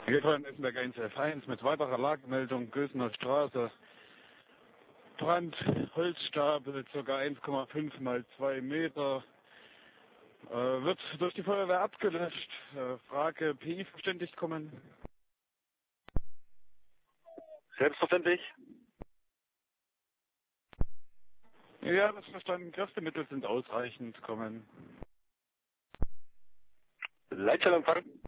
Gefahren Essenberg 1F1 mit weiterer Lagemeldung Gößener Straße. Brand, Holzstapel, ca. 1,5 mal 2 Meter. Wird durch die Feuerwehr abgelöscht. Frage, PI verständigt kommen? Selbstverständlich. Ja, das verstanden. Kräftemittel sind ausreichend. Kommen. Leitstellempfang.